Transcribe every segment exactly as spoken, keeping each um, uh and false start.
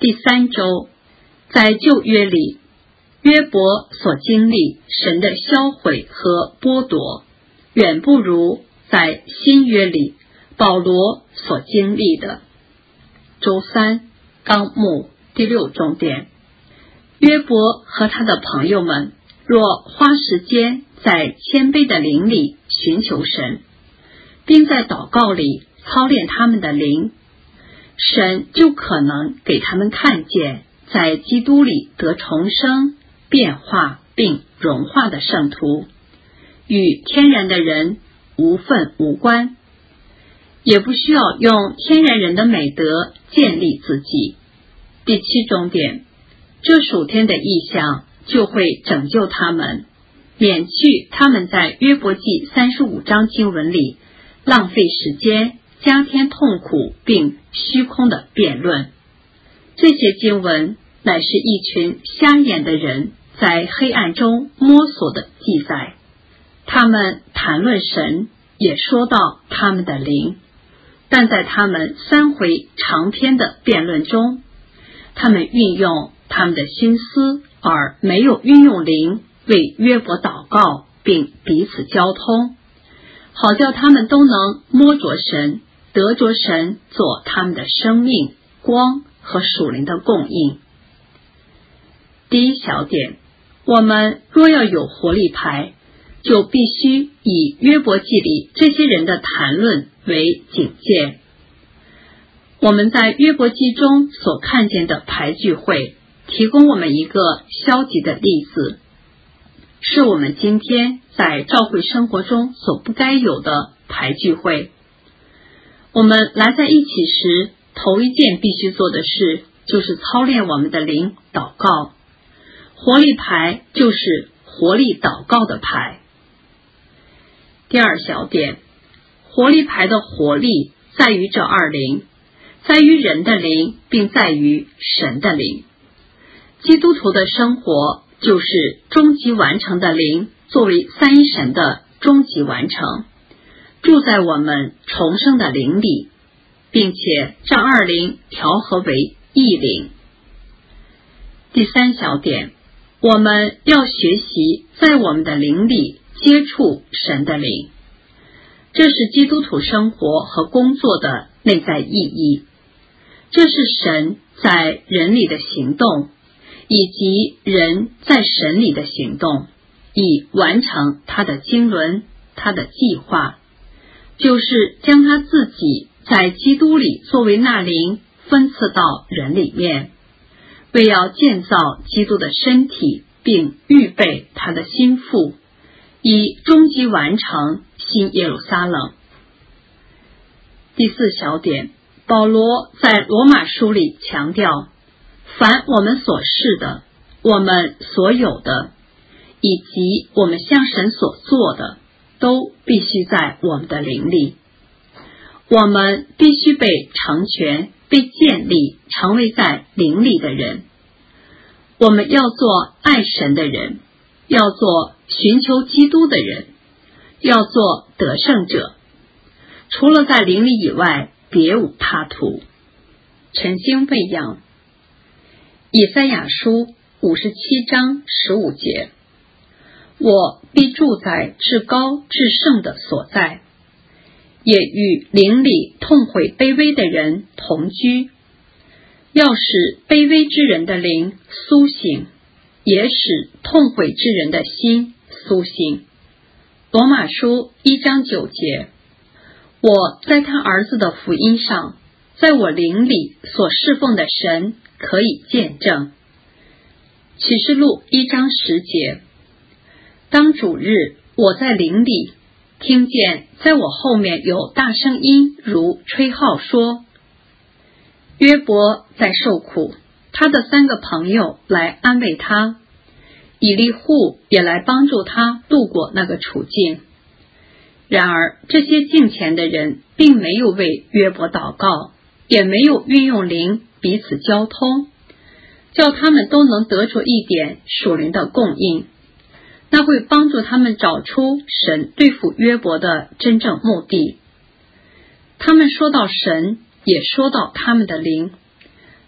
第三周，在旧约里，约伯所经历神的销毁和剥夺，远不如在新约里保罗所经历的。周三，纲目第六重点，约伯和他的朋友们若花时间在谦卑的灵里寻求神，并在祷告里操练他们的灵，神就可能给他们看见在基督里得重生、变化并融化的圣徒，与天然的人无分无关，也不需要用天然人的美德建立自己。第七重点，这属天的意象就会拯救他们，免去他们在约伯记三十五章经文里浪费时间、加添痛苦并虚空的辩论。这些经文乃是一群瞎眼的人在黑暗中摸索的记载，他们谈论神，也说到他们的灵，但在他们三回长篇的辩论中，他们运用他们的心思，而没有运用灵为约伯祷告并彼此交通，好叫他们都能摸着神，得着神做他们的生命、光和属灵的供应。第一小点，我们若要有活力牌，就必须以约伯记里这些人的谈论为警戒。我们在约伯记中所看见的牌聚会，提供我们一个消极的例子，是我们今天在教会生活中所不该有的牌聚会。我们来在一起时，头一件必须做的事就是操练我们的灵祷告。活力牌就是活力祷告的牌。第二小点，活力牌的活力在于这二灵，在于人的灵，并在于神的灵。基督徒的生活就是终极完成的灵作为三一神的终极完成，住在我们重生的灵里，并且这二灵调和为一灵。第三小点，我们要学习在我们的灵里接触神的灵，这是基督徒生活和工作的内在意义，这是神在人里的行动，以及人在神里的行动，以完成他的经纶，他的计划，就是将他自己在基督里作为那灵分赐到人里面，为要建造基督的身体，并预备他的心腹，以终极完成新耶路撒冷。第四小点，保罗在罗马书里强调，凡我们所示的，我们所有的，以及我们向神所做的，都必须在我们的灵里。我们必须被成全，被建立，成为在灵里的人。我们要做爱神的人，要做寻求基督的人，要做得胜者。除了在灵里以外，别无他途。晨星喂养。以赛亚书五十七章十五节，我必住在至高至圣的所在，也与灵里痛悔卑微的人同居，要使卑微之人的灵苏醒，也使痛悔之人的心苏醒。罗马书一章九节，我在他儿子的福音上，在我灵里所侍奉的神可以见证。启示录一章十节，当主日，我在灵里听见在我后面有大声音如吹号说，约伯在受苦，他的三个朋友来安慰他，以利户也来帮助他度过那个处境。然而这些敬虔的人并没有为约伯祷告，也没有运用灵彼此交通，叫他们都能得着一点属灵的供应，那会帮助他们找出神对付约伯的真正目的。他们说到神，也说到他们的灵，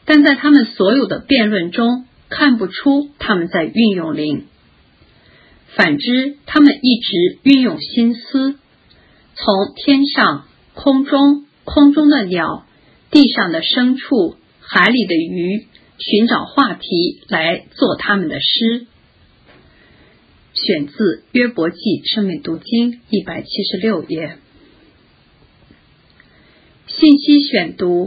但在他们所有的辩论中看不出他们在运用灵。反之，他们一直运用心思，从天上、空中、空中的鸟、地上的牲畜、海里的鱼寻找话题来做他们的诗。选自约伯记生命读经一百七十六页。信息选读。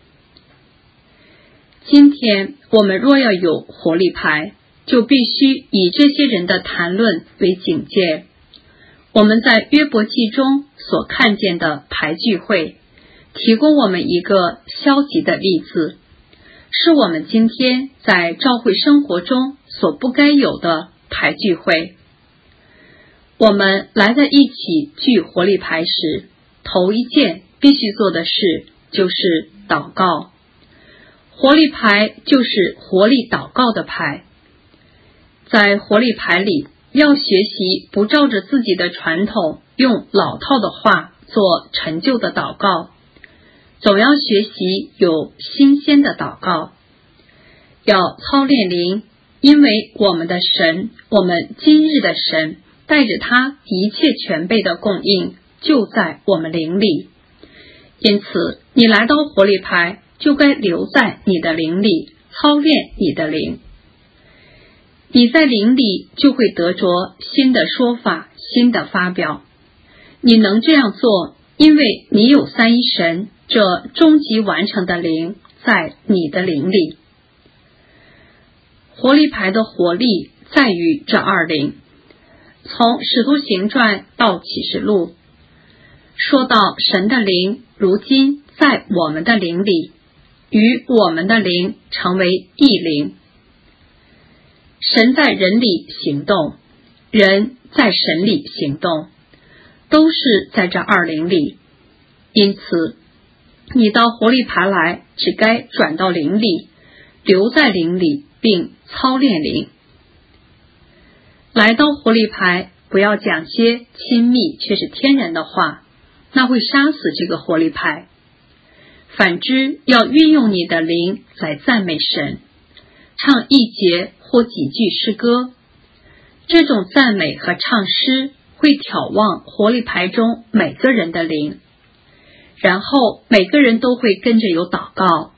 今天我们若要有活力牌，就必须以这些人的谈论为警戒。我们在约伯记中所看见的牌聚会，提供我们一个消极的例子，是我们今天在教会生活中所不该有的牌聚会。我们来在一起聚活力牌时，头一件必须做的事就是祷告。活力牌就是活力祷告的牌。在活力牌里，要学习不照着自己的传统用老套的话做陈旧的祷告，总要学习有新鲜的祷告。要操练灵，因为我们的神，我们今日的神，带着他一切全备的供应就在我们灵里。因此，你来到活力牌，就该留在你的灵里，操练你的灵。你在灵里就会得着新的说法，新的发表。你能这样做，因为你有三一神这终极完成的灵在你的灵里。活力牌的活力在于这二灵。从使徒行传到启示录，说到神的灵如今在我们的灵里，与我们的灵成为一灵。神在人里行动，人在神里行动，都是在这二灵里。因此，你到活力牌来，只该转到灵里，留在灵里，并操练灵。来到活力牌，不要讲些亲密却是天然的话，那会杀死这个活力牌。反之，要运用你的灵来赞美神，唱一节或几句诗歌。这种赞美和唱诗会挑旺活力牌中每个人的灵，然后每个人都会跟着有祷告。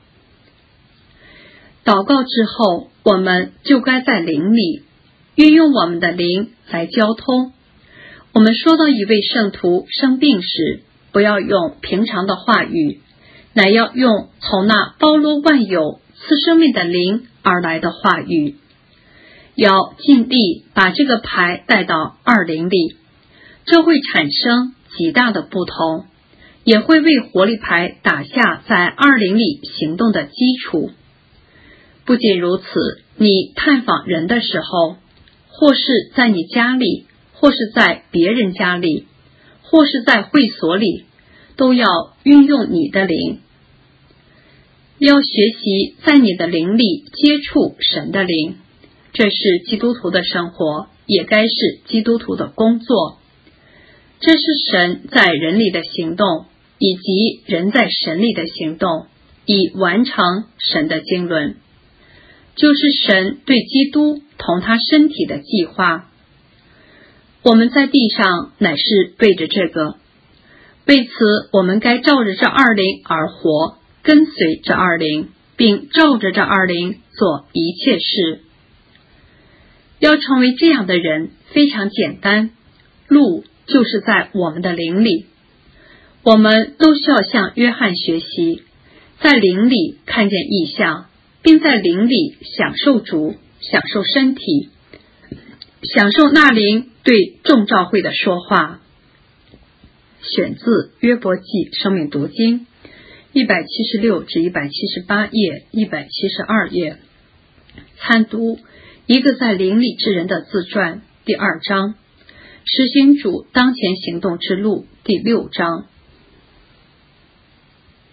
祷告之后，我们就该在灵里运用我们的灵来交通。我们说到一位圣徒生病时，不要用平常的话语，乃要用从那包罗万有赐生命的灵而来的话语。要尽力把这个牌带到二灵里，这会产生极大的不同，也会为活力牌打下在二灵里行动的基础。不仅如此，你探访人的时候，或是在你家里，或是在别人家里，或是在会所里，都要运用你的灵。要学习在你的灵里接触神的灵，这是基督徒的生活，也该是基督徒的工作。这是神在人里的行动，以及人在神里的行动，以完成神的经纶，就是神对基督同他身体的计划。我们在地上乃是对着这个，为此我们该照着这二灵而活，跟随这二灵，并照着这二灵做一切事。要成为这样的人非常简单，路就是在我们的灵里。我们都需要向约翰学习，在灵里看见异象，并在灵里享受主，享受身体，享受那灵对众召会的说话。选自约伯记生命读经一百七十六至一百七十八页、一百七十二页。参读一个在灵里之人的自传第二章，实行主当前行动之路第六章。